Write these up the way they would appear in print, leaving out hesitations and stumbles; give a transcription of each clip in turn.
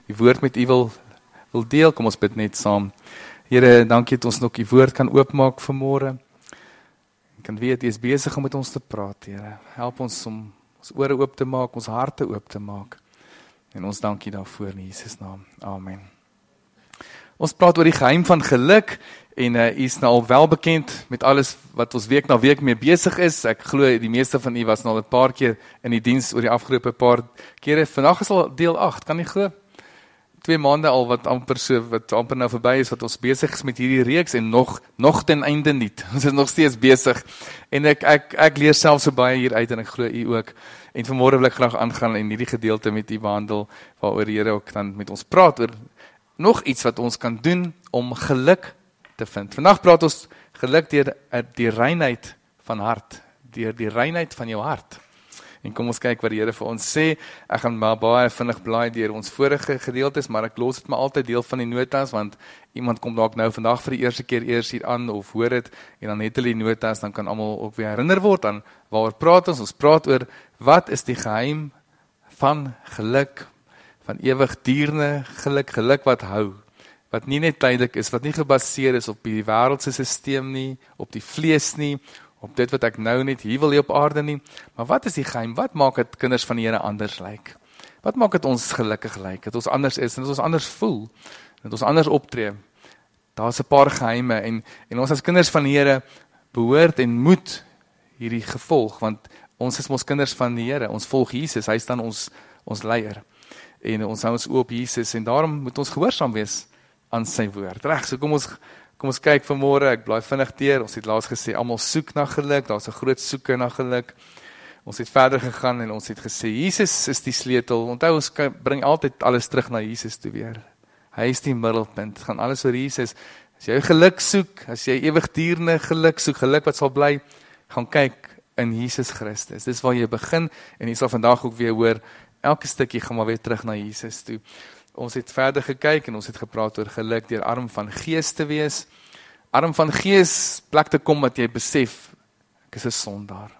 die woord met u wil deel. Kom ons bid net saam. Here, dankie dat ons nog die woord kan oopmaak vanmôre. Ek kan weet, u is besig om met ons te praat, Here. Help ons om ons ore oop te maak, ons harte oop te maak. En ons dankie daarvoor in Jesus naam. Amen. Ons praat oor die geheim van geluk en u is nou al wel bekend met alles wat ons week na week mee besig is. Ek glo die meeste van u was nou al 'n paar keer in die diens oor die afgelope paar kere. Vandag is al deel 8, kan jy glo? 2 maande al wat amper nou verby is, wat ons besig is met hierdie reeks en nog ten einde nie. Ons is nog steeds besig. En ek leer self so baie hier uit en ek glo u ook. En vanmôre wil ek graag aangaan en hierdie gedeelte met u behandel, waaroor die Here ook dan met ons praat oor nog iets wat ons kan doen om geluk te vind. Vandag praat ons geluk deur die reinheid van hart, deur die reinheid van jou hart. En kom ons kyk wat die Here vir ons sê. Ek gaan maar baie vinnig blaai deur ons vorige gedeeltes, maar ek los dit maar altyd deel van die notas, want iemand kom dalk nou vandag vir die eerste keer eers hier aan, of hoor dit, en dan het hulle die notas, dan kan almal ook weer herinner word aan waaroor praat ons. Ons praat oor, wat is die geheim van geluk, van ewigdurende geluk, geluk wat hou, wat nie net tydelik is, wat nie gebaseer is op die wêreldse stelsel nie, op die vlees nie, op dit wat ek nou net hier wil hê op aarde nie, maar wat is die geheim? Wat maak dit kinders van die Here anders lyk? Wat maak dit ons gelukkig lyk? Dat ons anders is, en dat ons anders voel, dat ons anders optree? Daar's 'n paar geheime, en ons as kinders van die Here behoort en moet hierdie gevolg, want ons is mos kinders van die Here, ons volg Jesus, hy is dan ons leier, en ons hou ons oop op Jesus, en daarom moet ons gehoorsaam wees aan sy woord. Reg, so kom ons kyk vanmôre, ek blaai vinnig deur. Ons het laas gesê, almal soek na geluk, daar's 'n groot soeke na geluk. Ons het verder gegaan en ons het gesê, Jesus is die sleutel. Onthou, ons bring altyd alles terug na Jesus toe weer. Hy is die middelpunt, het gaan alles oor Jesus. As jy geluk soek, as jy ewigdurende geluk soek, geluk wat sal bly, gaan kyk in Jesus Christus. Dis waar jy begin, en jy sal vandag ook weer hoor, elke stukkie gaan maar weer terug na Jesus toe. Ons het verder gekyk en ons het gepraat oor geluk deur arm van gees te wees. Arm van gees, plek te kom wat jy besef, ek is 'n sondaar.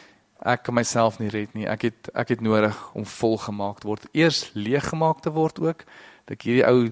Ek kan myself nie red nie. Ek het nodig om volgemaak te word. Eers leeggemaak te word ook, dat ek hierdie ou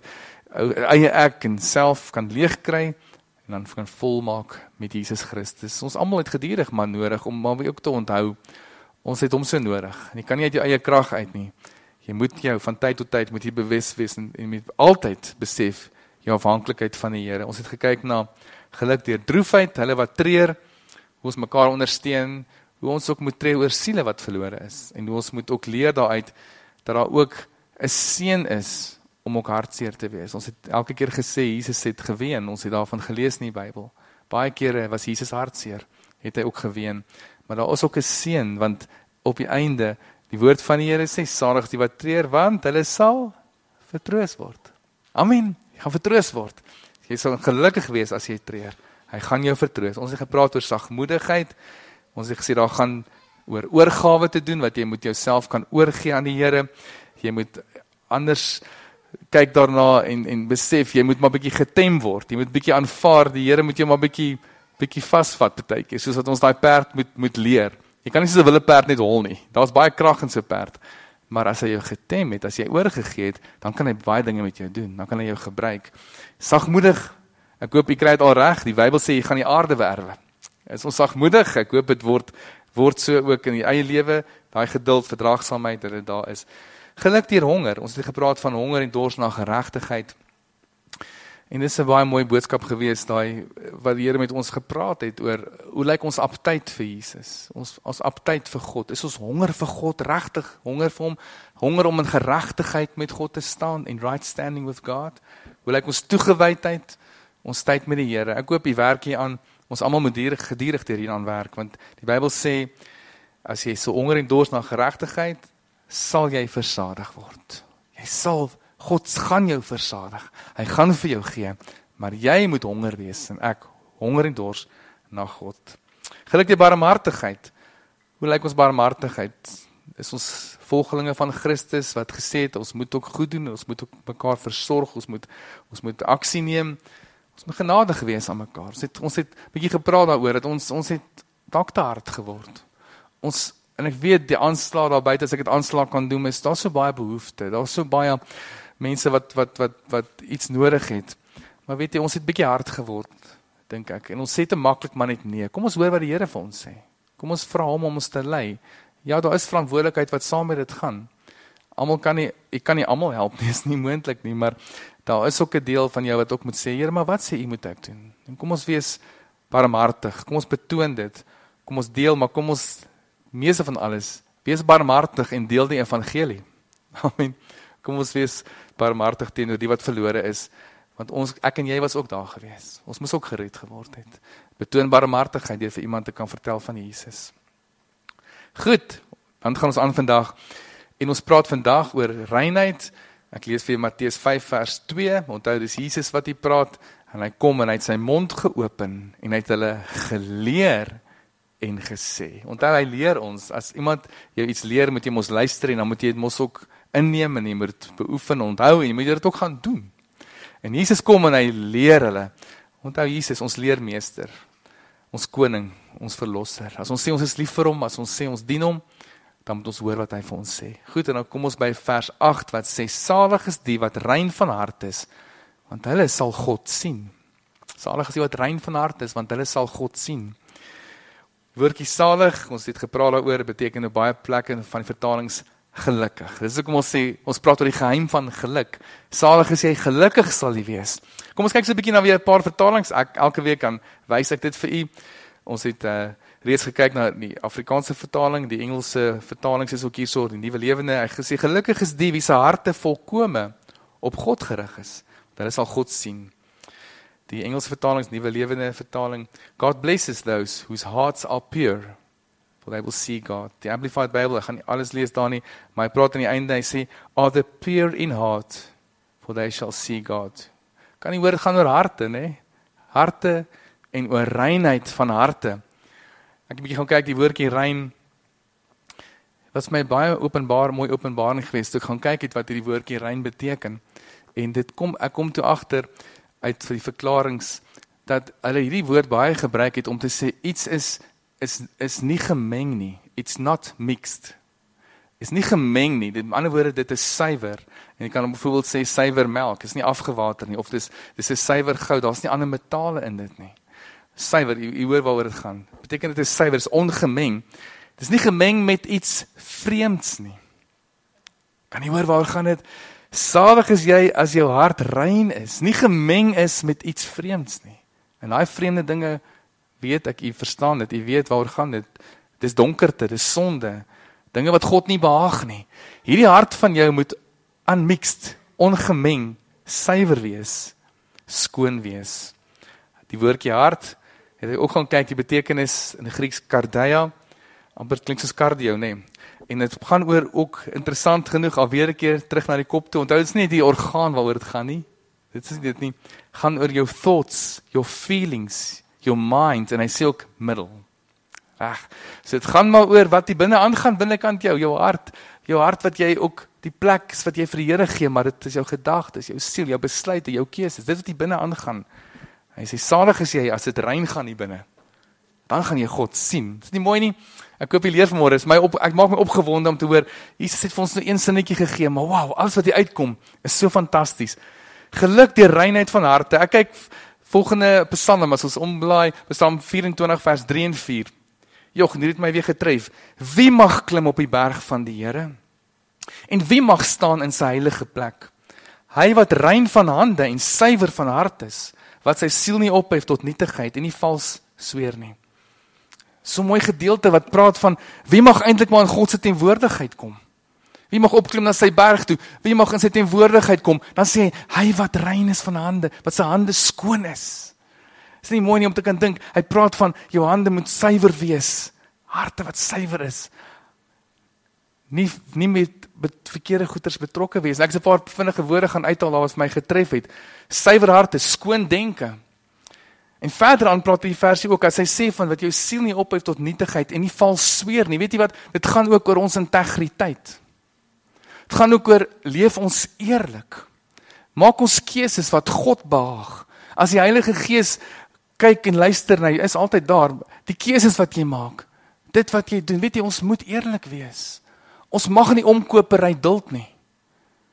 eie ek en self kan leeg kry en dan kan volmaak met Jesus Christus. Ons almal het gedurig maar nodig om maar ook te onthou, ons het hom so nodig. En jy kan nie uit jou eie krag uit nie. Jy moet jou van tyd tot tyd moet jy bewus wees en moet altyd besef jou afhanklikheid van die Here. Ons het gekyk na geluk deur droefheid, hulle wat treur, hoe ons mekaar ondersteun, hoe ons ook moet tree oor siele wat verlore is, en hoe ons moet ook leer daaruit, dat daar ook 'n seën is, om ook hartseer te wees. Ons het elke keer gesê, Jesus het geween, ons het daarvan gelees in die Bybel. Baie kere was Jesus hartseer, het hy ook geween, maar daar is ook 'n seën, want op die einde, die woord van die Here sê, salig die wat treur, want hulle sal vertroos word. Amen, jy gaan vertroos word. Jy sal gelukkig wees as jy treur. Hy gaan jou vertroos. Ons het gepraat oor sagmoedigheid. Ons het gesê, daar gaan oor oorgawe te doen, wat jy moet jouself kan oorgee aan die Here. Jy moet anders kyk daarna en besef, jy moet maar bietjie getem word. Jy moet bietjie aanvaar, die Here moet jou maar bietjie vasvat partykeer, soos wat ons daai perd moet leer. Jy kan nie soos 'n wilde perd net hol nie. Daar's baie krag in so 'n perd. Maar as hy jou getem het, as jy oorgegee het, dan kan hy baie dinge met jou doen. Dan kan hy jou gebruik. Sagmoedig, ek hoop jy kry dit al reg. Die Bybel sê jy gaan die aarde beerwe. Is ons sagmoedig? Ek hoop dit word so ook in die eie lewe, daai geduld, verdraagsaamheid, dat dit daar is. Geluk deur honger. Ons het gepraat van honger en dors na geregtigheid. En dit is 'n baie mooi boodskap gewees, daai wat die Here met ons gepraat het oor, hoe lyk ons aptyt vir Jesus? Ons aptyt vir God. Is ons honger vir God, regtig honger vir hom? Honger om in geregtigheid met God te staan, in right standing with God? Hoe lyk ons toegewydheid, ons tyd met die Here? Ek hoop die werk hier aan, ons almal moet gedurig deur hieraan werk, want die Bybel sê, as jy so honger en dors na geregtigheid, sal jy versadig word. God gaan jou versadig. Hy gaan vir jou gee, maar jy moet honger wees, en ek honger en dors na God. Geluk deur barmhartigheid. Hoe lyk ons barmhartigheid? Is ons volgelinge van Christus wat gesê het, ons moet ook goed doen, ons moet ook mekaar versorg, ons moet aksie neem, ons moet genadig wees aan mekaar. Ons het 'n bietjie gepraat daaroor, dat ons het dalk te hard geword. En ek weet, die aanslag daar buite, as ek dit aanslag kan doen, is daar so baie behoefte, daar so baie mense wat iets nodig het. Maar weet jy, ons het bietjie hard geword, dink ek. En ons sê te maklik maar net nee. Kom ons hoor wat die Here vir ons sê. Kom ons vra hom om ons te lei. Ja, daar is verantwoordelikheid wat saam met dit gaan. Ek kan nie almal help nie, is nie moontlik nie, maar daar is ook 'n deel van jou wat ook moet sê, Here, maar wat sê u moet ek doen? En kom ons wees barmhartig, kom ons betoon dit, kom ons deel, maar kom ons, meeste van alles, wees barmhartig en deel die evangelie. Amen. Kom ons wees barmhartig teenoor die wat verlore is, want ek en jy was ook daar gewees. Ons moes ook gered geword het. Betoon barmhartigheid deur vir iemand te kan vertel van Jesus. Goed, dan gaan ons aan vandag, en ons praat vandag oor reinheid. Ek lees vir Matteus 5 vers 2, onthou dis Jesus wat hier praat, en hy kom en hy het sy mond geopen, en hy het hulle geleer en gesê. Onthou, hy leer ons, as iemand jou iets leer, moet jy mos luister, en dan moet jy dit mos ook inneem, en jy moet beoefen, onthou, en jy moet dit ook gaan doen. En Jesus kom en hy leer hulle. Onthou Jesus, ons leermeester, ons koning, ons verlosser. As ons sê ons is lief vir hom, as ons sê ons dien hom, dan moet ons hoor wat hy vir ons sê. Goed, en dan kom ons by vers 8, wat sê, salig is die wat rein van hart is, want hulle sal God sien. Salig is die wat rein van hart is, want hulle sal God sien. Woordjie salig, ons het gepraat daaroor, beteken op baie plekke van die vertalings gelukkig. Dis hoekom ons sê, ons praat oor die geheim van geluk. Salig is jy, gelukkig sal jy wees. Kom ons kyk so 'n bietjie na weer 'n paar vertalings. Elke week dan wys ek dit vir u. Ons het reeds gekyk na die Afrikaanse vertaling, die Engelse vertalings is ook hierso, die Nuwe Lewende. Hy gesê, gelukkig is die wie se harte volkome op God gerig is. Hulle sal God sien. Die Engelse vertaling, Nuwe Lewende vertaling, God blesses those whose hearts are pure, for they will see God. Die Amplified Bible, ek gaan nie alles lees daar nie, maar hy praat aan die einde, hy sê, are the pure in heart, for they shall see God. Kan nie hoor, het gaan oor harte, ne? Harte en oor reinheid van harte. Ek het 'n bietjie gaan kyk, die woordjie rein, was my baie mooi openbaring geweest, toe ek gaan kyk het wat hierdie woordjie rein beteken, en ek kom toe agter, uit vir die verklarings, dat hulle hierdie woord baie gebruik het, om te sê, iets is nie gemeng nie, it's not mixed, is nie gemeng nie, met ander woorde, dit is suiwer, en jy kan bijvoorbeeld sê, suiwer melk, is nie afgewater nie, of dis is suiwer goud, daar is nie ander metale in dit nie, suiwer, jy hoor waaroor dit gaan, beteken dit is suiwer, is ongemeng, dit is nie gemeng met iets vreemds nie, kan jy hoor waaroor gaan dit, salig is jy as jou hart rein is, nie gemeng is met iets vreemds nie, en daai vreemde dinge, weet ek, jy verstaan dit, jy weet waaroor gaan dit, dit is donkerte, dit is sonde, dinge wat God nie behaag nie, hierdie hart van jou moet unmixed, ongemeng, suiwer wees, skoon wees, die woordjie hart, het hy ook gaan kyk, die betekenis in die Grieks kardia, amper klink soos cardio, nee, en het gaan oor ook, interessant genoeg, alweer 'n keer terug na die kop toe, onthou, dit is nie die orgaan waaroor dit gaan nie, dit is dit nie, gaan oor jou thoughts, your feelings, your mind, en hy sê ook middel, so het gaan maar oor wat die binne aangaan, binnekant jou hart wat jy ook, die plek wat jy vir die Here gee, maar dit is jou gedagtes, jou siel, jou besluite, jou keuses, dit wat die binne aangaan, hy sê, salig is jy, as dit rein gaan hier binne, dan gaan jy God sien, dit is nie mooi nie, ek hoop jy leer vanmorgen, ek maak my opgewonde om te hoor, Jesus het vir ons nou een sinnetjie gegee, maar wow, alles wat hier uitkom, is so fantasties, geluk die reinheid van harte, ek kyk, volgende psalm, as ons omblaai, psalm 24 vers 3 en 4, joch, hier het my weer getref, wie mag klim op die berg van die Here, en wie mag staan in sy heilige plek, hy wat rein van hande en suiwer van hart is, wat sy siel nie ophef tot nietigheid, en nie vals sweer nie, so mooi gedeelte wat praat van, wie mag eintlik maar in God se teenwoordigheid kom, wie mag opklim na sy berg toe, wie mag in sy teenwoordigheid kom, dan sê hy wat rein is van hande, wat sy hande skoon is, is nie mooi nie om te kan dink, hy praat van, jou hande moet suiwer wees, harte wat suiwer is, nie met verkeerde goeders betrokke wees, ek is 'n paar vinnige woorde gaan uithaal, daar wat my getref het, suiwer harte, skoon denke, en verder aan praat die versie ook, as hy sê van wat jou siel nie ophef tot nietigheid, en nie vals sweer nie, weet jy wat, dit gaan ook oor ons integriteit, het gaan ook oor, leef ons eerlik, maak ons keuses wat God behaag, as die Heilige Gees kyk en luister na jy, is altyd daar, die keuses wat jy maak, dit wat jy doen, weet jy, ons moet eerlik wees, ons mag nie omkoperry duld nie,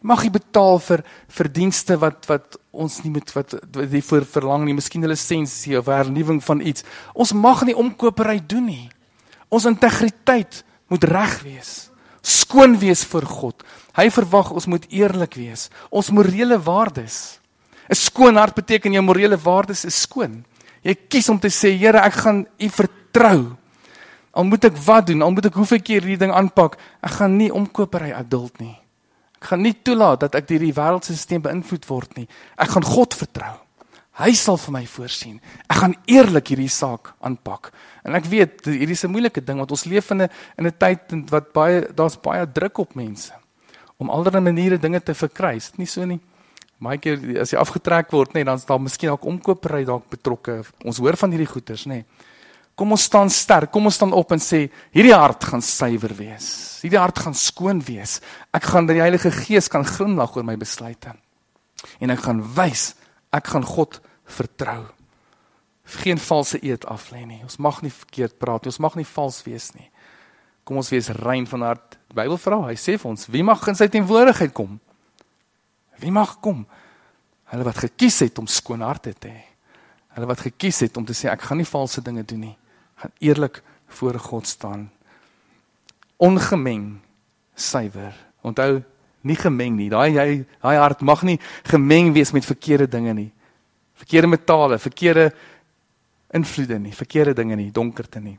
Mag nie betaal vir dienste wat ons nie moet, wat die voor verlang nie, miskien 'n lisensie of 'n hernuwing van iets. Ons mag nie omkopery doen nie. Ons integriteit moet reg wees, skoon wees voor God. Hy verwag ons moet eerlik wees, ons morele waardes. 'n Skoon hart beteken jou morele waardes is skoon. Jy kies om te sê, Here, ek gaan U vertrou. Al moet ek wat doen, al moet ek hoeveel keer hierdie ding aanpak, ek gaan nie omkopery adult nie. Ek gaan nie toelaat dat ek deur die wêreldse stelsel beïnvloed word nie. Ek gaan God vertrou. Hy sal vir my voorsien. Ek gaan eerlik hierdie saak aanpak. En ek weet, hierdie is 'n moeilike ding, want ons leef in 'n tyd wat daar's baie druk op mense, om allerlei maniere dinge te verkry. Is dit nie so nie? Baie keer, as jy afgetrek word, dan is daar miskien ook omkopery dalk betrokke. Ons hoor van hierdie goeters, Kom ons staan sterk, kom ons staan op en sê, hierdie hart gaan suiwer wees. Hierdie hart gaan skoon wees. Ek gaan die Heilige Gees kan glimlag oor my besluite. En ek gaan wys, ek gaan God vertrou. Geen valse eed af lê nie. Ons mag nie verkeerd praat nie, ons mag nie vals wees nie. Kom ons wees rein van hart. Die Bybel vra, hy sê vir ons, wie mag in sy teenwoordigheid kom? Wie mag kom? Hulle wat gekies het om skoon harte te hê. Hulle wat gekies het om te sê, ek gaan nie valse dinge doen nie. Ek gaan eerlik voor God staan. Ongemeng, suiwer. Onthou, nie gemeng nie. Daai hart mag nie gemeng wees met verkeerde dinge nie. Verkeerde metale, verkeerde invloede nie, verkeerde dinge nie, donkerte nie.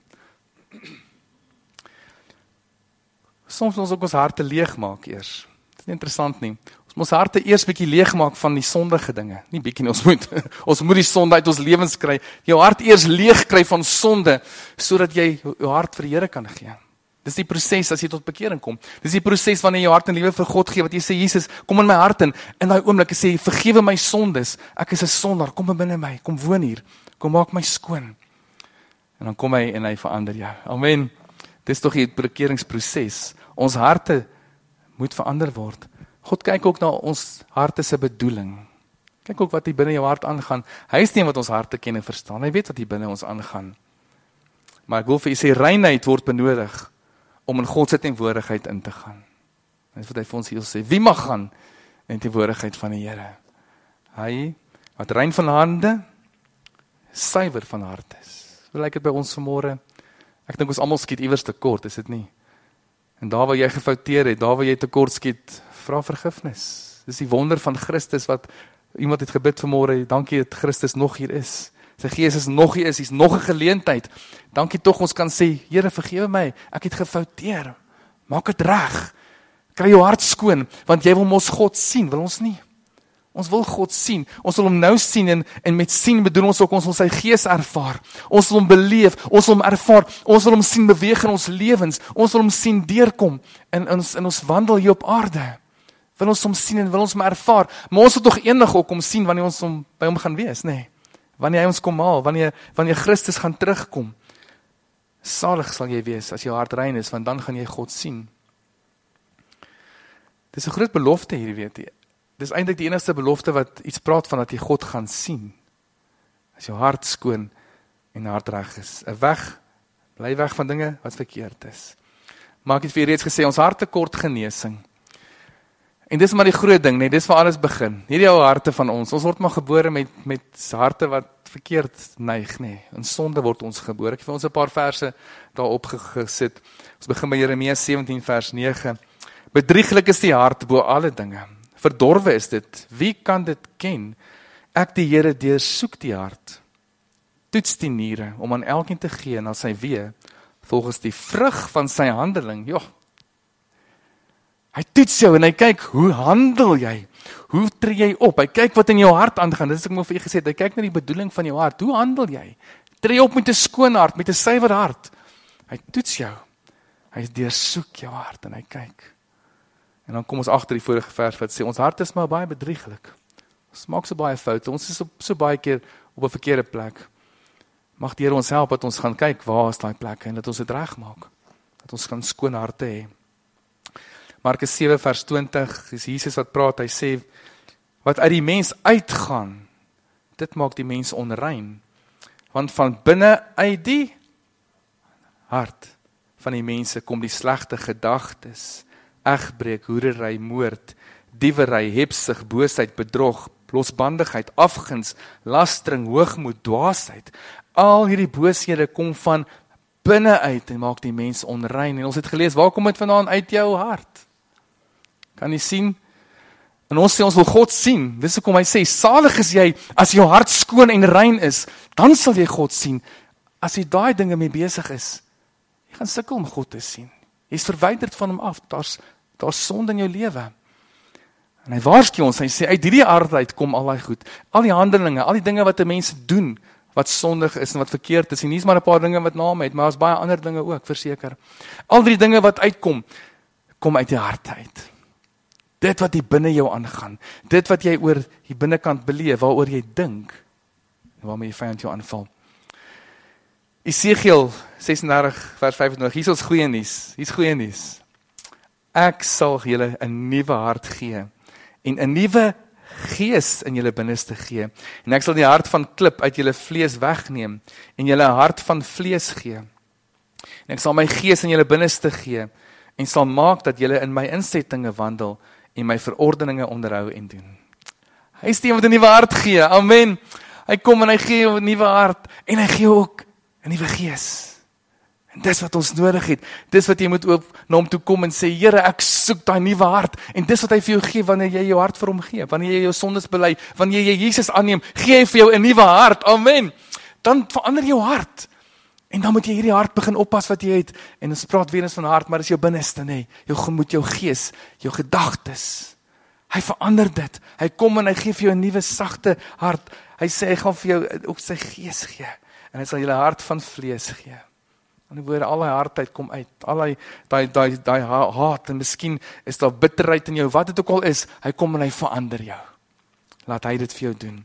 Soms moet ons ook ons harte leeg maak eers. Dit is nie interessant nie. Ons moet ons harte eers bietjie leeg maak van die sondige dinge. Nie bietjie nie, ons moet die sonde uit ons lewens kry. Jou hart eers leeg kry van sonde, sodat jy jou hart vir die Here kan gee. Dis die proses as jy tot bekering kom. Dis die proses wanneer jy jou hart en lewe vir God gee, wat jy sê, Jesus, kom in my hart in daai oomblik sê, vergewe my sondes, ek is 'n sondaar, kom binne my, kom woon hier, kom maak my skoon. En dan kom hy en hy verander jou. Amen. Dis tog die bekeringsproses. Ons harte moet verander word. God kyk ook na ons harte se bedoeling. Kyk ook wat hier binne jou hart aangaan. Hy is nie wat ons harte ken en verstaan. Hy weet wat hier binne ons aangaan. Maar ek wil vir u sê, reinheid word benodig om in God se teenwoordigheid in te gaan. Dis wat hy vir ons hier sê. Wie mag gaan in teenwoordigheid van die Here? Hy wat rein van hande, suiwer van hart is. Hoe lyk dit by ons vanmôre? Ek dink ons almal skiet iewers tekort, is dit nie? En daar waar jy gefouteer het, daar waar jy tekort skiet, vra vergifnis. Dis die wonder van Christus wat iemand het gebid vanmôre, dankie dat Christus nog hier is. Sy Gees is nog hier, hier's nog 'n geleentheid. Dankie tog ons kan sê, Here vergewe my, ek het gefouteer. Maak dit reg. Kry jou hart skoon, want jy wil mos God sien, wil ons nie? Ons wil God sien. Ons wil hom nou sien en met sien bedoel ons ook ons wil sy Gees ervaar. Ons wil hom beleef, ons wil hom ervaar, ons wil hom sien beweeg in ons lewens. Ons wil hom sien deurkom in ons wandel hier op aarde. Wil ons hom sien en wil ons hom ervaar. Maar ons wil tog eendag ook hom sien wanneer ons by hom gaan wees, nê? Wanneer hy ons kom haal, wanneer Christus gaan terugkom. Salig sal jy wees as jou hart rein is, want dan gaan jy God sien. Dis 'n groot belofte hier, weet jy. Dis eintlik die enigste belofte wat iets praat van dat jy God gaan sien. As jou hart skoon en hart reg is. Bly weg van dinge wat verkeerd is. Maar ek het vir reeds gesê, ons harte kort genesing. En dis maar die groot ding, dis waar alles begin. Hierdie ou harte van ons word maar gebore met harte wat verkeerd neig, In sonde word ons gebore. Ek het vir ons 'n paar verse daarop gesit. Ons begin by Jeremia 17 vers 9. Bedrieglik is die hart bo alle dinge. Verdorwe is dit. Wie kan dit ken? Ek die Here deursoek die hart. Toets die niere om aan elkeen te gee na sy weë volgens die vrug van sy handeling. Hy toets jou en hy kyk, hoe handel jy? Hoe tree jy op? Hy kyk wat in jou hart aangaan. Dis ek moet vir u gesê, hy kyk na die bedoeling van jou hart. Hoe handel jy? Tree op met 'n skoon hart, met 'n suiwer hart. Hy toets jou. Hy deursoek jou hart en hy kyk. En dan kom ons agter die vorige vers wat sê, ons hart is maar baie bedrieglik. Ons maak so baie foute. Ons is so baie keer op 'n verkeerde plek. Mag die Here ons help dat ons gaan kyk, waar is daai plekke en dat ons dit regmaak. Dat ons kan skoon harte hê. Markus 7 vers 20, is Jesus wat praat, hy sê, wat uit die mens uitgaan, dit maak die mens onrein. Want van binne uit die hart van die mense kom die slegte gedagtes, egbreek, hoerery, moord, diewery, hebsug, boosheid, bedrog, losbandigheid, afguns, lastering, hoogmoed, dwaasheid. Al hierdie booshede kom van binne uit en maak die mens onrein. En ons het gelees, waar kom dit vandaan? Uit jou hart. Kan jy sien? En ons sê, ons wil God sien. Dis hoekom hy sê, salig is jy, as jou hart skoon en rein is, dan sal jy God sien. As jy daai dinge mee besig is, jy gaan sukkel om God te sien. Jy is verwyderd van hom af, daar's sonde in jou lewe. En hy waarsku ons, hy sê, uit hierdie aard uit kom al die goed, al die handelinge, al die dinge wat die mense doen, wat sondig is en wat verkeerd is, en hier is maar 'n paar dinge wat naam het, maar daar's baie ander dinge ook, verseker. Al die dinge wat uitkom, kom uit die hart uit. Dit wat hier binne jou aangaan, dit wat jy oor die binnekant beleef, waaroor jy dink, en waarmee jy vyand jou aanval. Esegiel 36 vers 25, hier is ons goeie nuus, hier is goeie nuus. Ek sal julle 'n nuwe hart gee, en 'n nuwe gees in julle binneste gee, en ek sal die hart van klip uit julle vlees wegneem, en julle 'n hart van vlees gee, en ek sal my gees in julle binneste gee, en sal maak dat julle in my insettinge wandel, en my verordeninge onderhou en doen. Hy is die wat 'n nuwe hart gee, amen. Hy kom en hy gee jou 'n nuwe hart, en hy gee ook 'n nuwe gees. En dis wat ons nodig het, dis wat jy moet ook na hom toe kom en sê, Here, ek soek daai nuwe hart, en dis wat hy vir jou gee, wanneer jy jou hart vir hom gee, wanneer jy jou sondes bely, wanneer jy Jesus aanneem, gee hy vir jou 'n nuwe hart, amen. Dan verander jou hart, en dan moet jy hierdie hart begin oppas wat jy het, en ons praat weer eens van hart, maar dis jou binneste, nee, jou gemoed, jou gees, jou gedagtes, hy verander dit, hy kom en hy gee vir jou 'n nuwe sagte hart, hy sê, hy gaan vir jou ook sy gees gee, en hy sal julle hart van vlees gee. In die woorde, al die hardheid kom uit, al die haat, en miskien is daar bitterheid in jou, wat het ook al is, hy kom en hy verander jou. Laat hy dit vir jou doen.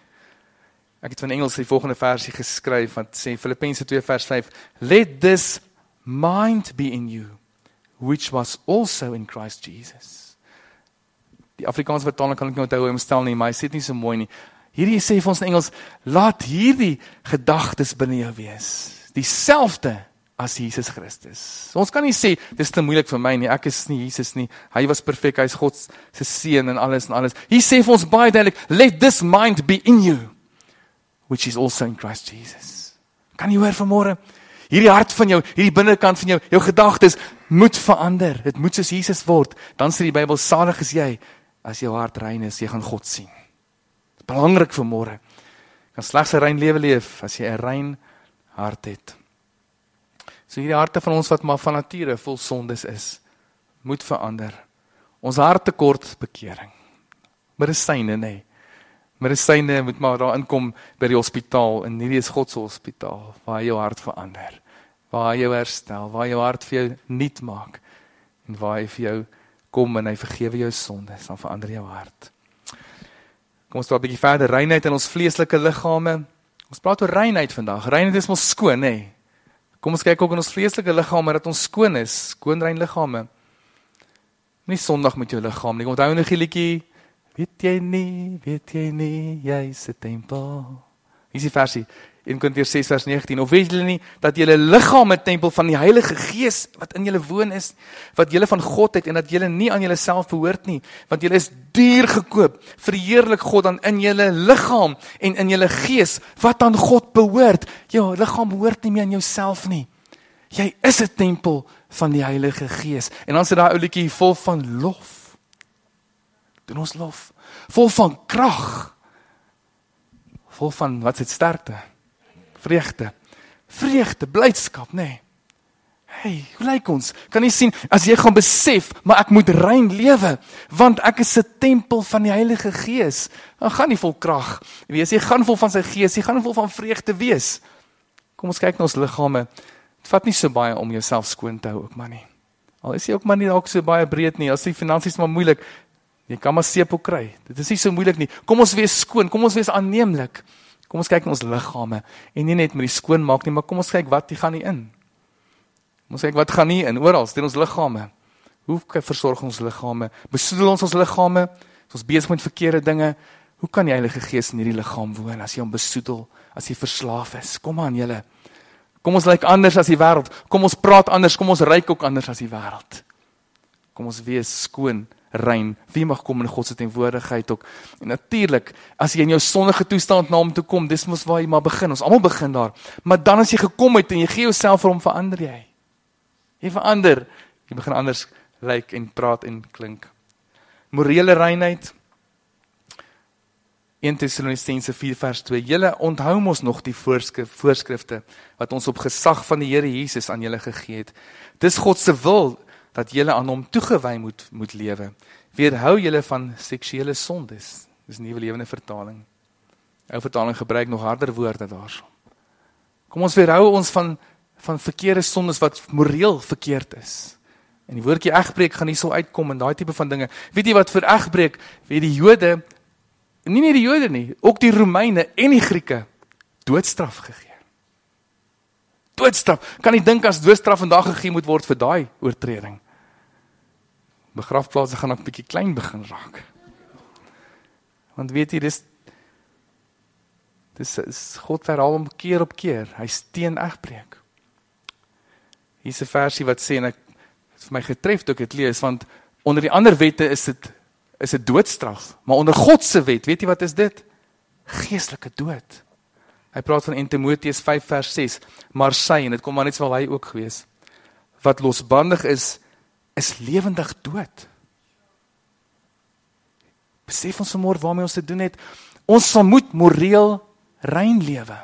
Ek het van Engels die volgende versie geskryf, wat sê, Filippense 2 vers 5, Let this mind be in you, which was also in Christ Jesus. Die Afrikaanse vertaling kan ek nie onthou hoe hy stel nie, maar hy sê dit nie so mooi nie. Hierdie sê vir ons in Engels, laat hierdie gedagtes binne jou wees, dieselfde as Jesus Christus. Ons kan nie sê, dit is te moeilik vir my nie, ek is nie Jesus nie, hy was perfek, hy is God se seun en alles. Hy sê vir ons baie duidelik, let this mind be in you, which is also in Christ Jesus. Kan jy hoor vanmôre? Hierdie hart van jou, hierdie binnekant van jou gedagtes moet verander, dit moet soos Jesus word, dan sê die Bybel, salig is jy, as jou hart rein is, jy gaan God sien. Dit is belangrik vanmôre, jy kan slegs 'n rein lewe leef, as jy 'n rein hart het. So hierdie harte van ons wat maar van nature vol sondes is, moet verander. Ons hart tekort bekering. Medisyne, nee. Medisyne moet maar daar inkom by die hospitaal, en hierdie is God se hospitaal, waar hy jou hart verander, waar hy jou herstel, waar hy jou hart vir jou nuut maak, en waar hy vir jou kom en hy vergewe jou sondes, dan verander jou hart. Kom ons praat 'n bietjie verder, reinheid in ons vleeslike liggame. Ons praat oor reinheid vandag. Reinheid is mos skoon, nee. Kom ons kyk ook in ons vleeslike liggame, dat ons skoon is, skoon rein liggame. Nie sondig met jou liggaam nie. Onthou nog die liedjie, weet jy nie, jy is 'n tempel. Hier is die versie, 1 Korintiërs 6 vers 19, of weet julle nie, dat julle liggaam 'n tempel van die Heilige Gees, wat in julle woon is, wat julle van God het, en dat julle nie aan julle self behoort nie, want julle is duur gekoop, verheerlik God dan in julle liggaam, en in julle gees, wat aan God behoort. Jou liggaam behoort nie meer aan jouself nie, jy is 'n tempel van die Heilige Gees, en dan sit daar 'n ou liedjie vol van lof, doen ons lof, vol van krag, vol van, wat is dit, sterkte, vreugde, blydskap, nee. Hey, hoe lyk ons? Kan jy sien, as jy gaan besef, maar ek moet rein lewe, want ek is 'n tempel van die Heilige Gees, dan gaan nie vol krag wees, jy gaan vol van sy Gees, jy gaan vol van vreugde wees. Kom ons kyk na ons liggame, het vat nie so baie om jouself skoon te hou ook maar nie. Al is jy ook maar nie dalk so baie breed nie, as die finansies maar moeilik, jy kan maar sepel kry, dit is nie so moeilik nie. Kom ons wees skoon, kom ons wees aanneemlik. Kom ons kyk na ons liggame, en nie net met die skoon maak nie, maar kom ons kyk wat die gaan nie in. Kom ons kyk wat gaan nie in, oral, in ons liggame. Hoe versorg ons liggame? Besoedel ons liggame? Is ons besig met verkeerde dinge? Hoe kan die Heilige Gees in hierdie liggaam woon, as jy hom besoedel, as jy verslaaf is? Kom aan julle. Kom ons lyk anders as die wêreld. Kom ons praat anders, kom ons ryk ook anders as die wêreld. Kom ons wees skoon, rein. Wie mag kom in God se teenwoordigheid ook? En natuurlik, as jy in jou sondige toestand na hom toe kom, dis mos waar jy maar begin. Ons almal begin daar. Maar dan as jy gekom het en jy gee jouself vir hom, verander jy. Jy verander. Jy begin anders lyk en praat en klink. Morele reinheid. 1 Tessalonisense 4 vers 2. Julle onthou mos nog die voorskrifte wat ons op gesag van die Here Jesus aan julle gegee het. Dis God se wil dat julle aan hom toegewy moet lewe. Weerhou julle van seksuele sondes. Dis 'n nuwe lewende vertaling. Ou vertaling gebruik nog harder woorde daarso. Kom ons weerhou ons van verkeerde sondes wat moreel verkeerd is. En die woordjie egbreek gaan hier so uitkom en daai tipe van dinge. Weet jy wat vir egbreek? Weet die Jode, nie net die Jode nie, ook die Romeine en die Grieke doodstraf gegee. Doodstraf. Kan jy dink as doodstraf vandag gegee moet word vir daai oortreding? Begrafplase gaan ook 'n bietjie klein begin raak. Want weet jy, dis God herhaal hom keer op keer. Hy teen egbreek. Hier is 'n versie wat sê, en ek het vir my getref toe ek dit lees, want onder die ander wette is dit doodstraf, maar onder God se wet, weet jy wat is dit? Geestelike dood. Hy praat van 1 Timoteus 5 vers 6, maar sy, en dit kom maar net so hy ook gewees, wat losbandig is lewendig dood. Besef ons vanmôre waarmee ons te doen het. Ons sal moet moreel rein lewe.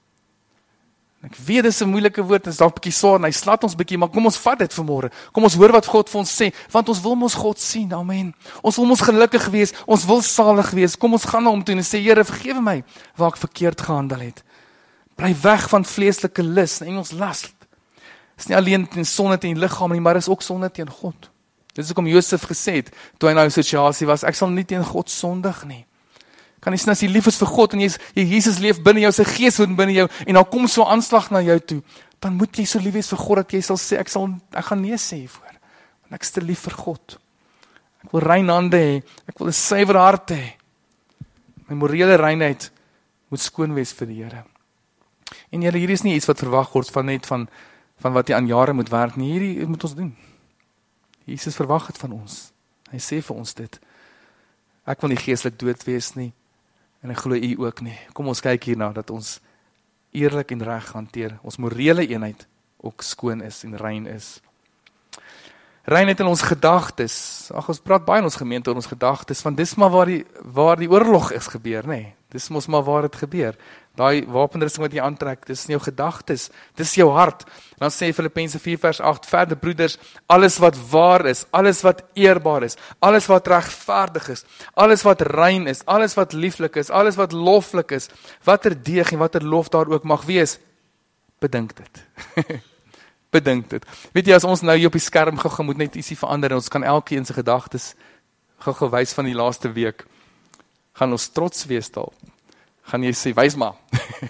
Ek weet dis 'n moeilike woord, dit is dalk 'n bietjie swaar en hy slaat ons bietjie, maar kom ons vat dit vanmôre. Kom ons hoor wat God vir ons sê, want ons wil mos God sien. Amen. Ons wil mos gelukkig wees, ons wil salig wees. Kom ons gaan na hom toe en sê, Here, vergewe my waar ek verkeerd gehandel het. Bly weg van vleeslike lus en ons las. Dit is nie alleen teen sonde teen die liggaam nie, maar is ook sonde teen God. Dit is hoekom Josef gesê het, toe hy nou in 'n situasie was, ek sal nie teen God sondig nie. Kan jy sien as jy lief is vir God en Jesus leef binne jou, sy gees woon binne jou en dan kom so 'n aanslag na jou toe, dan moet jy so lief wees vir God dat jy sal sê ek gaan nee sê hiervoor. Want ek is te lief vir God. Ek wil rein hande hê, ek wil 'n suiwer hart hê. My morele reinheid moet skoon wees vir die Here. En julle, hierdie is nie iets wat verwag word van wat jy aan jare moet werk nie. Hierdie moet ons doen. Jesus verwag dit van ons. Hy sê vir ons dit. Ek wil nie geestelik dood wees nie. En ek glo u ook nie. Kom ons kyk hierna dat ons eerlik en reg hanteer. Ons morele eenheid ook skoon is en rein is. Reinheid in ons gedagtes. Ag, ons praat baie in ons gemeente oor ons gedagtes, want dis maar waar die oorlog is gebeur, nê. Dis mos maar waar dit gebeur. Daai wapenrusting wat jy aantrek, dis nie jou gedagtes, dis jou hart. En dan sê Filippense 4 vers 8 verder, broeders, alles wat waar is, alles wat eerbaar is, alles wat regverdig is, alles wat rein is, alles wat lieflik is, alles wat loflik is, watter deeg en watter lof daar ook mag wees, bedink dit. Bedink dit. Weet jy, as ons nou hier op die skerm gou moet net ietsie verander, en ons kan elkeen se gedagtes gou wys van die laaste week, gaan ons trots wees daar. Gaan jy sê, wys maar.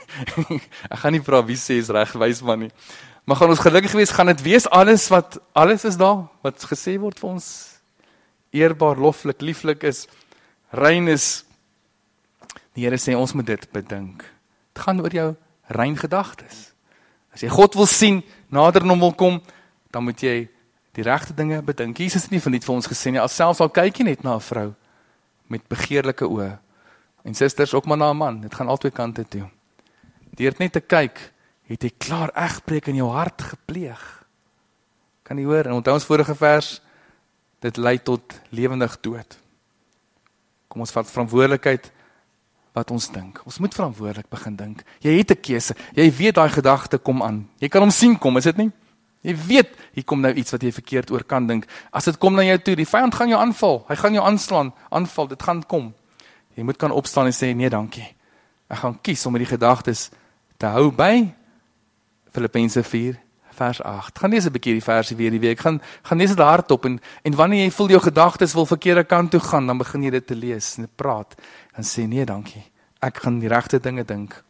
Ek gaan nie vra wie sê is reg, wys maar nie. Maar gaan ons gelukkig wees, gaan dit wees alles is daar, wat gesê word vir ons, eerbaar, loflik, lieflik is, rein is. Die Here sê, ons moet dit bedink. Het gaan oor jou rein gedagtes. As jy God wil sien, nader aan hom wil kom, dan moet jy die regte dinge bedink. Jesus het nie van dit vir ons gesê nie, selfs al kyk jy net na 'n vrou met begeerlike oë. En susters ook maar na 'n man, dit gaan albei kante toe. Deur net te kyk, het jy klaar egbreek in jou hart gepleeg. Kan jy hoor? En onthou ons vorige vers, dit lei tot lewendig dood. Kom ons vat verantwoordelikheid wat ons dink. Ons moet verantwoordelik begin dink. Jy het 'n keuse. Jy weet daai gedagte kom aan. Jy kan hom sien kom, is dit nie? Jy weet, hier kom nou iets wat jy verkeerd oor kan dink. As dit kom na jou toe, die vyand gaan jou aanval. Hy gaan jou aanval, dit gaan kom. Jy moet kan opstaan en sê, nee dankie. Ek gaan kies om met die gedagtes te hou by Filippense 4 vers 8. Gaan lees 'n bietjie die versie weer die week. Gaan lees dit hardop en wanneer jy voel jou gedagtes wil verkeerde kant toe gaan, dan begin jy dit te lees en te praat en sê nee dankie. Ek gaan die regte dinge dink.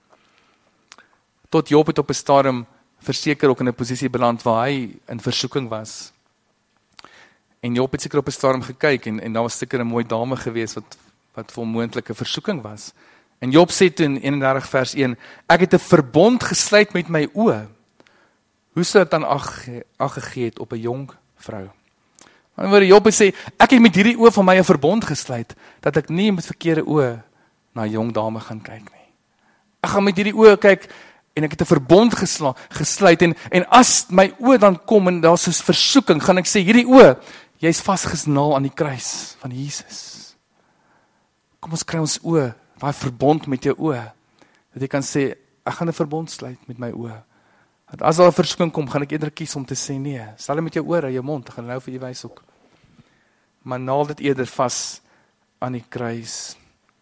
Tot Job het op 'n stadium verseker ook in 'n posisie beland waar hy in versoeking was. En Job het seker op 'n stadium gekyk en daar was seker 'n mooi dame gewees wat vir 'n moontlike versoeking was. En Job sê toe in 31 vers 1, ek het 'n verbond gesluit met my oë. Hoe sou dit dan ag gegee het op 'n jong vrou? En waar Job sê, ek het met hierdie oë van my 'n verbond gesluit, dat ek nie met verkeerde oë na 'n jong dame gaan kyk nie. Ek gaan met hierdie oë kyk, en ek het 'n verbond gesluit, en as my oë dan kom, en daar's 'n versoeking, gaan ek sê, hierdie oë, jy's vasgesnaal aan die kruis van Jesus. Kom ons kry ons oë, daai verbond met jou oë, dat jy kan sê, ek gaan 'n verbond sluit met my oë. Want as daar 'n versoeking kom, gaan ek eerder kies om te sê, nee, stel dit met jou ore, jou mond, ek gaan nou vir jou wys ook. Maar naal dit eerder vas aan die kruis.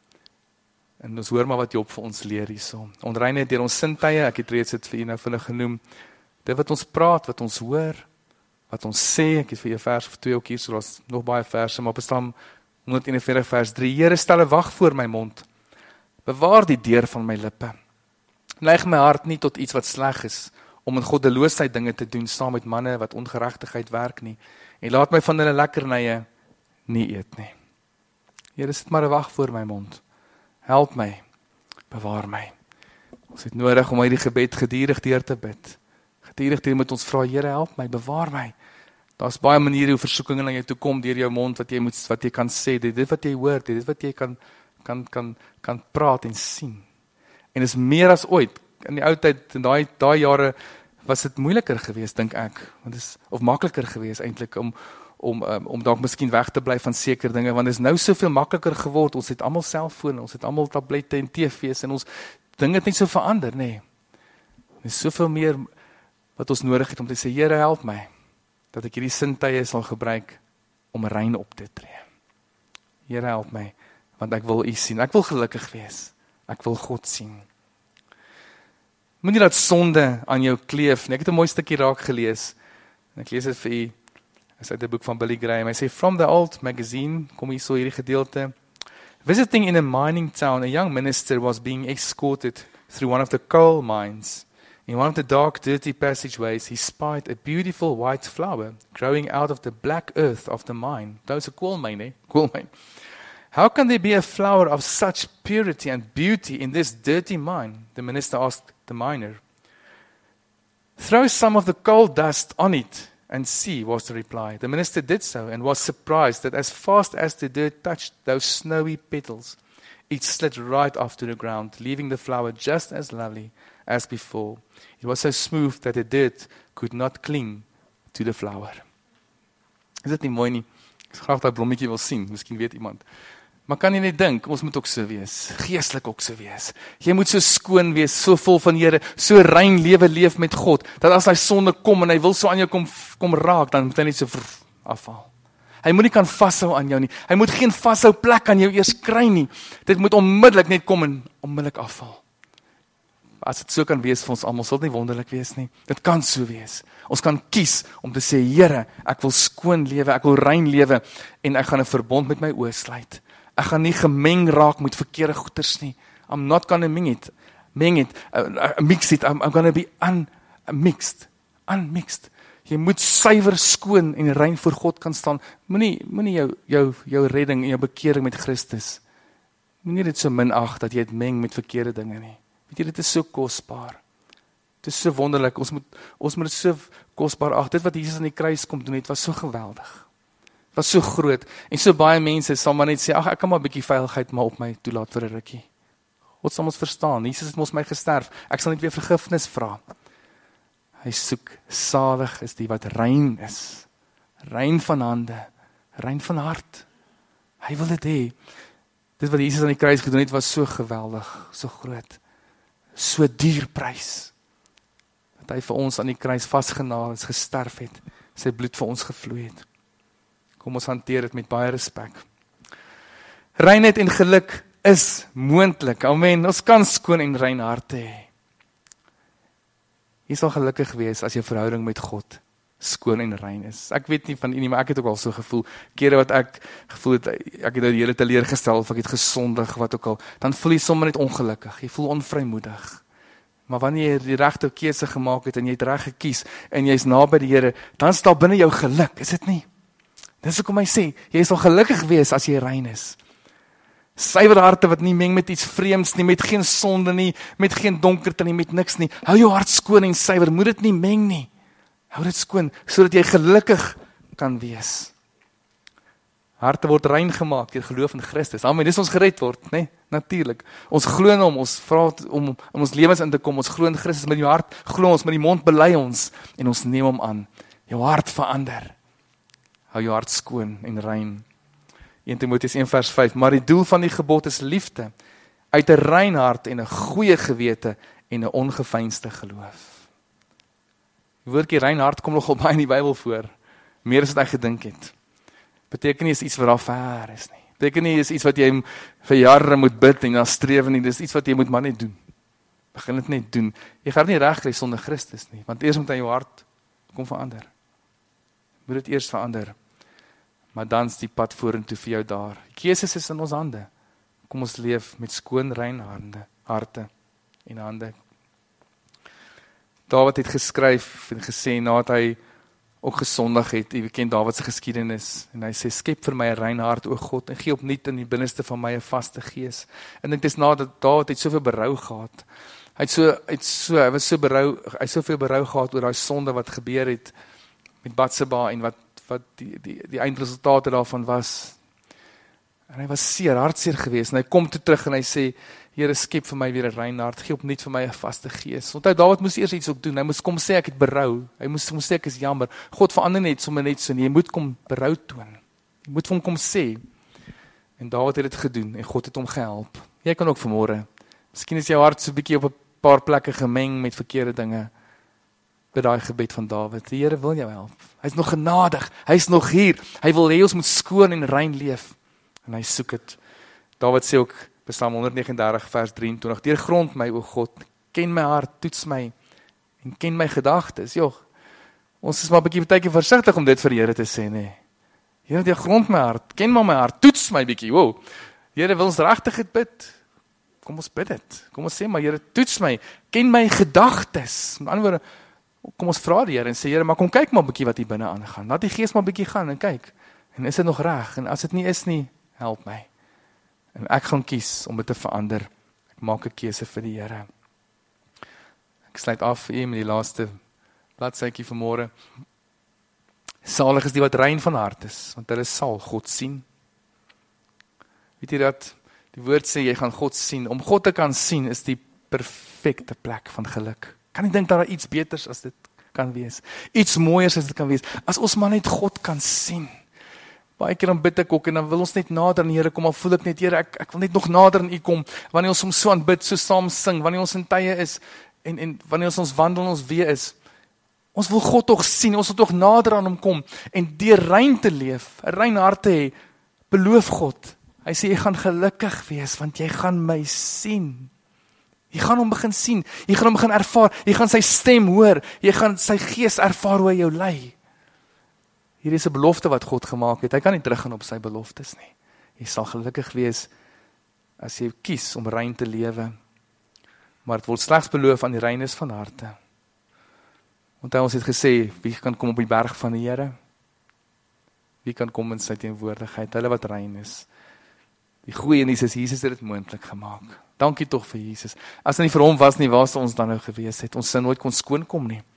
En ons hoor maar wat Job vir ons leer hierso. Ontrein deur ons sintuie, ek het reeds dit vir julle nou vinnig genoem. Dit wat ons praat, wat ons hoor, wat ons sê, ek het vir jou vers of 2 ook hier, so daar's nog baie verse, maar op Psalm 141 vers 3, Here, stel 'n wag voor my mond. Bewaar die deur van my lippe. Neig my hart nie tot iets wat sleg is, om in goddeloosheid dinge te doen, saam met manne wat ongeregtigheid werk nie, en laat my van hulle lekkernye nie eet nie. Here, sit maar 'n wag voor my mond. Help my, bewaar my. Ons het nodig om hierdie gebed gedurig deur te bid. Gedurig deur moet ons vra, Here, help my, bewaar my. Daar's baie maniere hoe versoekinge na jou toe kom deur jou mond, wat jy kan sê, dit wat jy hoor, dit wat jy kan praat en sien. En is meer as ooit. In die ou tyd, in daai jare, was dit moeiliker geweest, dink ek. Of makliker geweest eintlik om dalk miskien weg te bly van sekere dinge, want dit is nou soveel makliker geword. Ons het almal selffone, ons het almal tablette en TV's, en ons dinge het net so verander, nê. Er is soveel meer wat ons nodig het om te sê, Here, help my, dat ek hierdie sintuie sal gebruik om rein op te tree. Here, help my, want ek wil U sien. Ek wil gelukkig wees. Ek wil God sien. Moenie dat sonde aan jou kleef nie. Ek het 'n mooi stukkie raak gelees. En ek lees dit vir u. Dis uit 'n boek van Billy Graham. Hy sê, from the old magazine, kom hier so hierdie gedeelte. Visiting in a mining town, a young minister was being escorted through one of the coal mines. In one of the dark, dirty passageways, he spied a beautiful white flower growing out of the black earth of the mine. Dat is 'n koolmyn, hè? Koolmyn. How can there be a flower of such purity and beauty in this dirty mine? The minister asked the miner. Throw some of the coal dust on it and see, was the reply. The minister did so and was surprised that as fast as the dirt touched those snowy petals, it slid right off to the ground, leaving the flower just as lovely as before. It was so smooth that the dirt could not cling to the flower. Is dit nie mooi nie? Ek sal graag daai blommetjie wil sien, miskien weet iemand. Maar kan jy net dink, ons moet ook so wees, geestelik ook so wees. Jy moet so skoon wees, so vol van Here, so rein lewe leef met God, dat as hy sonde kom en hy wil so aan jou kom raak, dan moet hy net so afval. Hy moet nie kan vashou aan jou nie. Hy moet geen vashou plek aan jou eers kry nie. Dit moet onmiddellik net kom en onmiddellik afval. As dit so kan wees vir ons almal, sal dit nie wonderlik wees nie. Dit kan so wees. Ons kan kies om te sê, Here, ek wil skoon lewe, ek wil rein lewe, en ek gaan 'n verbond met my oë sluit. Ek gaan nie gemeng raak met verkeerde goeders nie. I'm not gonna mix it. I'm gonna be unmixed. Jy moet suiwer, skoon en rein voor God kan staan. Moenie jou redding en jou bekering met Christus. Moenie dit so minag dat jy dit meng met verkeerde dinge nie. Weet jy, dit is so kosbaar. Dit is so wonderlik. Ons moet dit so kosbaar ag. Dit wat Jesus aan die kruis kom doen het, was so geweldig. Was so groot, en so baie mense sal maar net sê, ag, ek kan maar 'n bietjie veiligheid maar op my toelaat vir 'n rukkie. God sal ons verstaan, Jesus het mos my gesterf, ek sal net weer vergifnis vra. Hy soek, salig is die wat rein is, rein van hande, rein van hart. Hy wil dit hê. Dit wat Jesus aan die kruis gedoen het, was so geweldig, so groot, so duur prys, dat hy vir ons aan die kruis vasgenaal is, gesterf het, sy bloed vir ons gevloei het. Kom ons hanteer dit met baie respek. Reinheid en geluk is moontlik. Amen. Ons kan skoon en rein harte hê. Jy sal gelukkig wees as jou verhouding met God skoon en rein is. Ek weet nie van u nie, maar ek het ook al so gevoel. Kere wat ek gevoel het, ek het die hele teleurgestel, of ek het gesondig, wat ook al, dan voel jy sommer net ongelukkig. Jy voel onvrymoedig. Maar wanneer jy die regte keuse gemaak het en jy het reg gekies en jy's naby die Here, dan is daar binne jou geluk, is dit nie? Dis hoekom hy sê, jy sal gelukkig wees as jy rein is. Suiwer harte wat nie meng met iets vreemds nie, met geen sonde nie, met geen donkerte nie, met niks nie. Hou jou hart skoon en suiwer, moet dit nie meng nie. Hou dit skoon, sodat jy gelukkig kan wees. Harte word rein gemaak deur geloof in Christus. Amen, dis ons gered word, né? Natuurlik. Ons glo in hom, ons vra om in ons lewens in te kom, ons glo in Christus met jou hart, glo ons met die mond bely ons en ons neem hom aan. Jou hart verander. Hou jou hart skoon en rein. 1 Timoteus 1 vers 5, maar die doel van die gebod is liefde, uit 'n rein hart en 'n goeie gewete en 'n ongeveinsde geloof. Die woordjie rein hart kom nogal baie in die Bybel voor, meer as wat ek gedink het. Beteken nie is iets wat daar ver is nie. Beteken nie is iets wat jy vir jare moet bid en dan streef nie, dis iets wat jy moet maar net doen. Begin dit net doen. Jy gaan nie reg kry sonder Christus nie, want eers moet aan jou hart kom verander. Moet dit eers verander. Maar dan is die pad vorentoe vir jou daar. Die keuses is in ons hande. Kom ons leef met skoon, rein harte en hande. Dawid het geskryf en gesê, nadat hy ook gesondig het, jy ken Dawid se geskiedenis, en hy sê, skep vir my 'n rein hart, o God, en gee opnuut in die binneste van my 'n vaste gees. En ek dink dis nadat Dawid het soveel berou gehad. Hy het soveel berou gehad oor daai sonde wat gebeur het met Batseba en wat die eindresultate daarvan was. En hy was hartseer geweest, en hy kom toe terug en hy sê, Here, skep vir my weer 'n rein hart, gee opnuut vir my 'n vaste gees. Onthou, Dawid moes eers iets ook doen, hy moes kom sê, ek het berou, hy moes sê, ek is jammer. God verander net sommer net so, jy moet kom berou toon, jy moet vir hom kom sê, en Dawid het dit gedoen, en God het hom gehelp. Jy kan ook vanmôre, miskien is jou hart so 'n bietjie op 'n paar plekke gemeng met verkeerde dinge, by daai gebed van Dawid, die Here wil jou help, hy is nog genadig, hy is nog hier, hy wil hê ons moet skoon en rein leef, en hy soek dit. Dawid sê ook, Psalm 139 vers 23, deurgrond my, o God, ken my hart, toets my, en ken my gedagtes. Joh, ons is maar 'n bietjie partykeer versigtig om dit vir die Here te sê, nee. Here, deurgrond my hart, ken maar my hart, toets my bietjie, wow. Here, wil ons regtig dit bid? Kom ons bid dit, kom ons sê maar, Here, toets my, ken my gedagtes. Met ander woorde, kom ons vra die Here en sê, Here, maar kom kyk maar 'n bietjie wat hier binne aangaan. Laat die Gees maar 'n bietjie gaan en kyk. En is dit nog reg? En as dit nie is nie, help my. En ek gaan kies om dit te verander. Ek maak 'n keuse vir die Here. Ek sluit af vir u met die laaste bladsytjie vanmôre. Salig is die wat rein van hart is, want hulle sal God sien. Weet jy dat die woord sê jy gaan God sien. Om God te kan sien is die perfekte plek van geluk. Kan nie dink dat daar iets beters as dit kan wees. Iets mooiers as dit kan wees. As ons maar net God kan sien. Baie keer dan bid ek ook, en dan wil ons net nader aan die Here kom, maar voel ek net, Here, ek wil net nog nader aan U kom, wanneer ons so aan bid, so saam sing, wanneer ons in tye is, en wanneer ons wandel en ons weer is, ons wil God tog sien, ons wil tog nader aan hom kom, en deur rein te leef, 'n rein hart te hê, beloof God, hy sê, jy gaan gelukkig wees, want jy gaan my sien, jy gaan hom begin sien, jy gaan hom begin ervaar, jy gaan sy stem hoor, jy gaan sy gees ervaar hoe hy jou lei. Hier is 'n belofte wat God gemaak het. Hy kan nie teruggaan op sy beloftes nie. Jy sal gelukkig wees as jy kies om rein te lewe. Maar dit word slegs beloof aan die reines van harte. Onthou, ons het gesê, wie kan kom op die berg van die Here? Wie kan kom in sy teenwoordigheid? Hulle wat rein is. Die goeie nuus is, Jesus het dit moontlik gemaak. Dankie tog vir Jesus. As dit nie vir hom was nie, waar sou ons dan nou gewees het? Ons sou nooit kon skoon kom nie.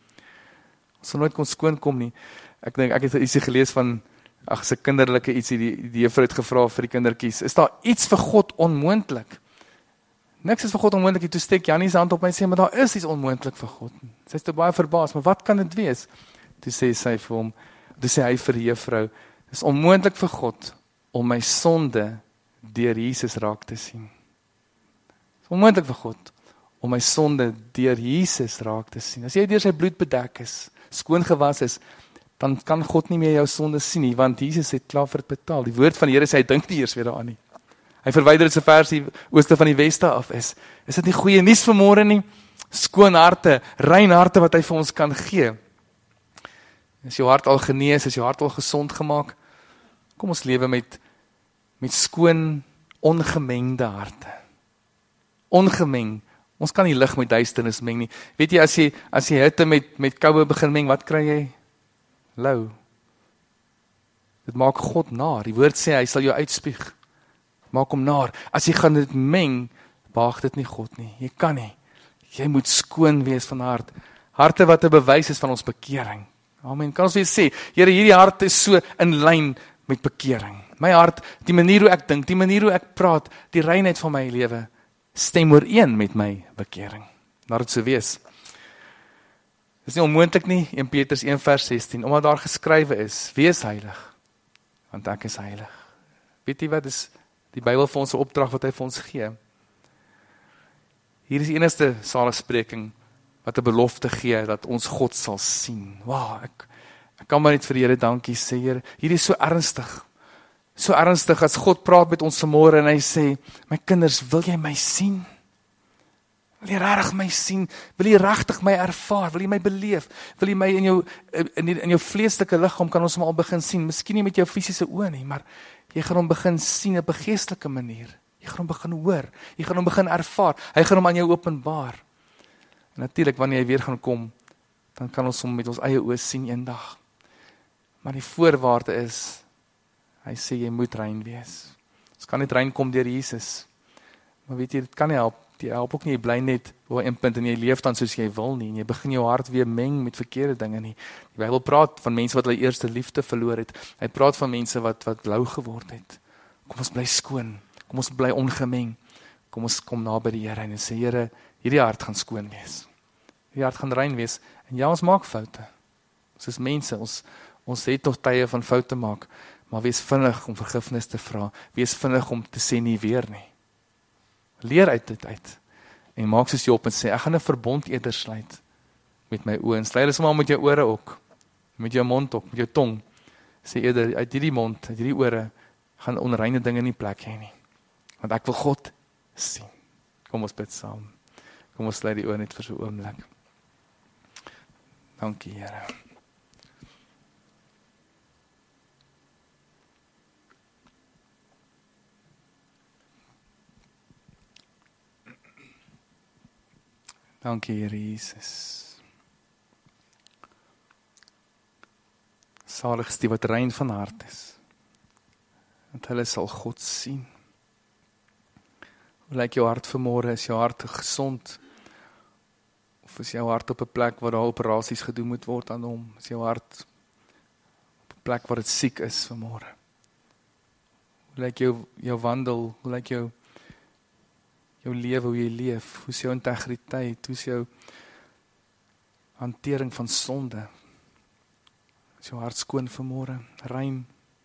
Ek dink, ek het ietsie gelees van, se kinderlike ietsie, die juffrou het gevra vir die kindertjies, is daar iets vir God onmoontlik? Niks is vir God onmoontlik, toe steek Jannie se hand op my en sê, maar daar is iets onmoontlik vir God. Sy is te baie verbaas, maar wat kan dit wees? Toe sê hy vir die juffrou, dit is onmoontlik vir God, om my sonde deur Jesus raak te sien. Dit is onmoontlik vir God, om my sonde deur Jesus raak te sien. As jy deur sy bloed bedek is, skoon gewas is, dan kan God nie meer jou sonde sien nie, want Jesus het klaar vir dit betaal. Die woord van die Here sê, hy dink nie eers weer daaraan nie. Hy verwyder dit so ver as die ooste van die weste af is. Is dit nie goeie nuus vanmôre nie? Skoon harte, rein harte wat hy vir ons kan gee. Is jou hart al genees, is jou hart al gesond gemaak? Kom ons lewe met skoon, ongemengde harte. Ongemeng. Ons kan nie lig met duisternis meng nie. Weet jy, as jy hitte met koue begin meng, wat kry jy? Lou. Dit maak God naar. Die woord sê, hy sal jou uitspieg. Maak hom naar. As jy gaan dit meng, behaag dit nie God nie. Jy kan nie. Jy moet skoon wees van hart. Harte wat 'n bewys is van ons bekering. Amen. Kan ons weer sê, Here, hierdie hart is so in lyn met bekering. My hart, die manier hoe ek dink, die manier hoe ek praat, die reinheid van my lewe, stem ooreen met my bekering. Laat dit so wees. Dit is nie onmoontlik nie, 1 Petrus 1 vers 16, omdat daar geskrywe is, wees heilig, want ek is heilig. Weet jy wat is die Bybel vir ons 'n opdrag wat hy vir ons gee? Hier is die enigste saligspreking wat 'n belofte gee, dat ons God sal sien. Wow, ek kan maar net vir die Here dankie sê, Here, hier is so ernstig. So ernstig as God praat met ons vanmôre en hy sê, my kinders, wil jy my sien? Wil jy regtig my sien? Wil jy regtig my ervaar? Wil jy my beleef? Wil jy my in jou vleeslike liggaam kan ons hom al begin sien? Miskien nie met jou fisiese oë nie, maar jy gaan hom begin sien op 'n geestelike manier. Jy gaan hom begin hoor. Jy gaan hom begin ervaar. Hy gaan hom aan jou openbaar. En natuurlik wanneer hy weer gaan kom, dan kan ons hom met ons eie oë sien eendag. Maar die voorwaarde is, hy sê jy moet rein wees. Ons kan net rein kom deur Jesus. Maar weet jy, dit kan nie help. Jy help ook nie, jy bly net op 'n punt en jy leef dan soos jy wil nie. En jy begin jou hart weer meng met verkeerde dinge nie. Die Bybel praat van mense wat hulle eerste liefde verloor het. Hy praat van mense wat lou geword het. Kom ons bly skoon. Kom ons bly ongemeng. Kom ons kom na by die Here en sê, Here, hierdie hart gaan skoon wees. Hierdie hart gaan rein wees. En ja, ons maak foute. Ons is mense, ons het nog tye van foute maak. Maar wees vinnig om vergifnis te vra. Wees vinnig om te sê nie weer nie. Leer uit dit uit. En maak soos Job en sê, ek gaan 'n verbond eerder sluit met my oë. En sluit dit sommer met jou ore ook. Met jou mond ook, met jou tong. Sê eerder, uit hierdie mond, uit hierdie ore, gaan onreine dinge nie plek hê nie. Want ek wil God sien. Kom ons bid saam. Kom ons sluit die oë net vir so 'n oomblik. Dankie, Here. Dankie, Here Jesus. Salig is die wat rein van hart is, want hulle sal God sien. Hoe lyk jou hart vanmôre? Is jou hart gesond? Of is jou hart op 'n plek waar daar operasies gedoen moet word aan hom? Is jou hart op 'n plek waar dit siek is vanmôre? Hoe lyk jou wandel? Hoe lyk jou lewe, hoe jy leef? Hoe is jou integriteit? Hoe is jou hantering van sonde? Is jou hart skoon vanmôre? Rein?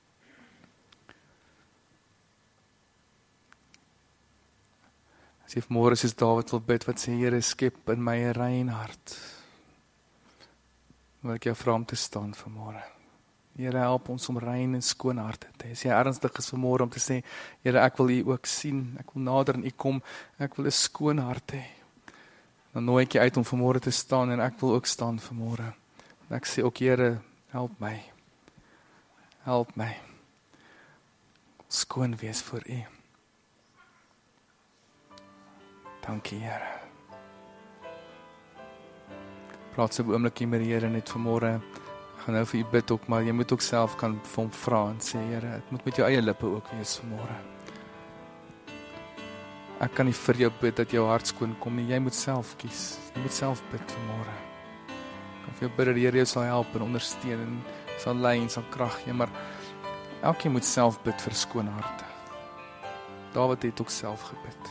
As jy vanmôre soos Dawid wil bid, wat sê, Here, skep in my 'n rein hart. Wil ek jou vra om te staan vanmôre. Here, help ons om rein en skoon harte te hê. As jy ernstig is vanmôre om te sê, Here, ek wil U ook sien, ek wil nader aan U kom, ek wil 'n skoon hart hê. Dan nooi ek jy uit om vanmôre te staan en ek wil ook staan vanmôre. En ek sê ook, Here, help my. Help my. Skoon wees vir U. Dankie, Here. Praat so 'n oomblikie met die Here net vanmôre. Ek gaan nou vir U bid ook, maar jy moet ook self kan vir hom vra en sê, Here, dit moet met jou eie lippe ook wees vanmôre. Ek kan nie vir jou bid dat jou hart skoon kom nie, jy moet self kies. Jy moet self bid vanmôre. Ek kan vir jou bid dat die Here jou sal help en ondersteun en sal lei en sal krag gee, maar elkeen moet self bid vir skoon harte. Dawid het ook self gebid.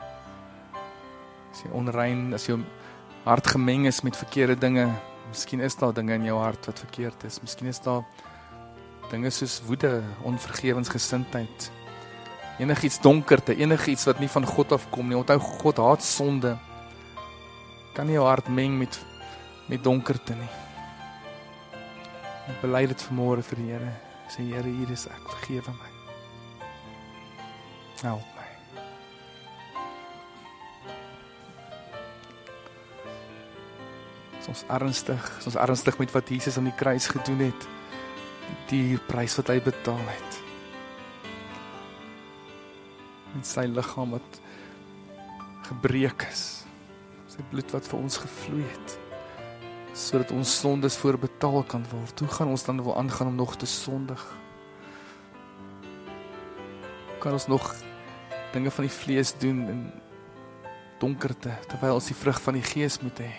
As jy onrein, as jou hart gemeng is met verkeerde dinge, miskien is daar dinge in jou hart wat verkeerd is. Miskien is daar dinge soos woede, onvergewensgesindheid, enigiets donkerte, enigiets wat nie van God afkom nie. Onthou, God haat sonde. Kan nie jou hart meng met donkerte nie. Ek bely dit vanmôre vir die Here. Sê, Here, hier is ek, vergewe my. Help my. Is ons ernstig met wat Jesus aan die kruis gedoen het, die dierprys wat hy betaal het, met sy liggaam wat gebreek is, sy bloed wat vir ons gevloei het, sodat ons sondes voorbetaal kan word. Hoe gaan ons dan wil aangaan om nog te sondig? Kan ons nog dinge van die vlees doen in donkerte, terwyl ons die vrug van die Gees moet hê?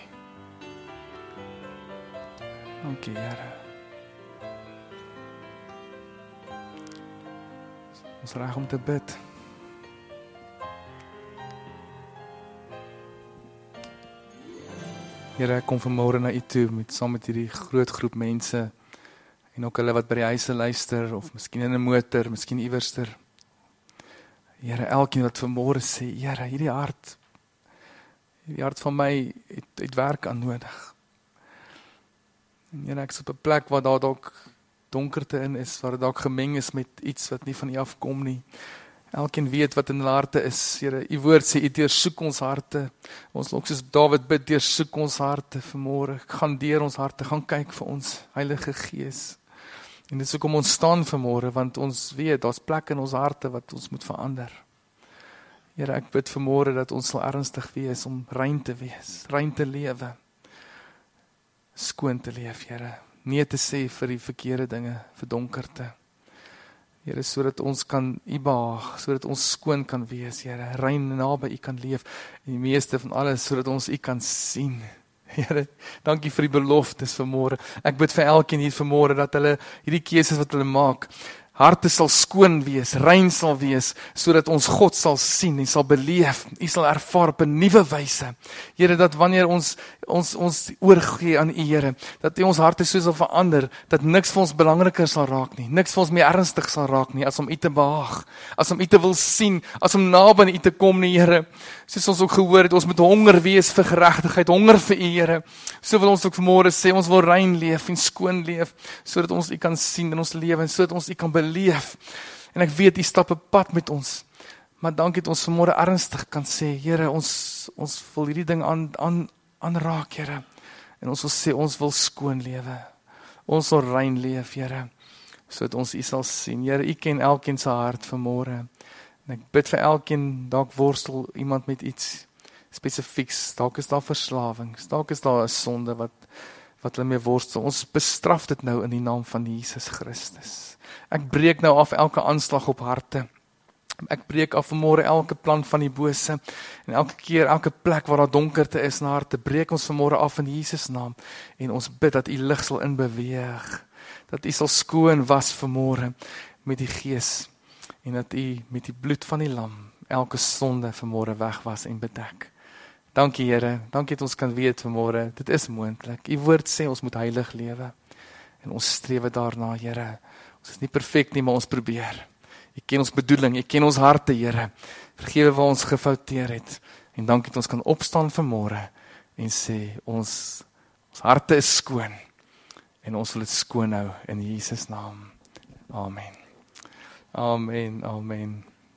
Dankie, Here. Ons reg om te bid. Here, ek kom vanmôre na U toe saam met hierdie groot groep mense en ook hulle wat by die huise luister of miskien in 'n motor, miskien iewerster. Here, elkeen wat vanmôre sê, Here, hierdie hart van my het werk aan nodig. En Here, ek is op 'n plek waar daar dalk donkerte in is, waar dit dalk gemeng is met iets wat nie van U afkom nie. Elkeen weet wat in hulle harte is. Here, U woord sê, U deursoek ons harte. Ons ook soos Dawid bid, deursoek ons harte vanmôre. Gaan deur ons harte, gaan kyk vir ons, Heilige Gees. En dit is hoekom ons staan vanmôre, want ons weet, daar's plek in ons harte wat ons moet verander. Here, ek bid vanmôre dat ons sal ernstig wees om rein te wees, rein te lewe, skoon te leef, Here. Nee te sê vir die verkeerde dinge, vir donkerte. Here, sodat ons kan U behaag, sodat ons skoon kan wees, Here, rein naby U kan leef, en die meeste van alles, sodat ons U kan sien. Here, dankie vir die beloftes vanmôre. Ek bid vir elkeen hier vanmôre, dat hulle, hierdie keuses wat hulle maak, harte sal skoon wees, rein sal wees, sodat ons God sal sien en sal beleef, U sal ervaar op 'n nuwe wyse. Here, dat wanneer ons oorgee aan U, Here, dat U ons harte so sal verander, dat niks vir ons belangriker sal raak nie, niks vir ons meer ernstig sal raak nie, as om U te behaag, as om U te wil sien, as om naby aan U te kom nie, Here. Soos ons ook gehoor het, ons moet honger wees vir geregtigheid, honger vir U, Here. So wil ons ook vanmôre sê, ons wil rein leef en skoon leef, sodat ons U kan sien in ons lewe, en sodat ons U kan beleef. En ek weet, U stap 'n pad met ons, maar dankie dat ons vanmôre ernstig kan sê, Here, ons wil hierdie ding aanraak, Here. En ons wil sê, ons wil skoon lewe. Ons wil rein leef, Here, sodat ons U sal sien. Here, U ken elkeen se hart vanmôre. En ek bid vir elkeen, dalk worstel iemand met iets spesifieks, dalk is daar verslawing, dalk is daar 'n sonde wat hulle mee worstel. Ons bestraf dit nou in die naam van Jesus Christus. Ek breek nou af elke aanslag op harte. Ek breek af vanmôre elke plan van die bose, en elke keer, elke plek waar daar donkerte is na harte, breek ons vanmôre af in Jesus naam, en ons bid dat U lig sal inbeweeg, dat U sal skoon was vanmôre met die Gees, en dat U met die bloed van die lam elke sonde vanmôre wegwas en bedek. Dankie, Here, dankie dat ons kan weet vanmôre, dit is moontlik. U woord sê ons moet heilig lewe, en ons streef daarna, Here. Ons is nie perfek nie, maar ons probeer. U ken ons bedoeling, U ken ons harte, Here. Vergewe waar ons gefouteer het, en dankie dat ons kan opstaan vanmôre en sê, ons harte is skoon, en ons wil dit skoon hou in Jesus naam. Amen. Amen, amen.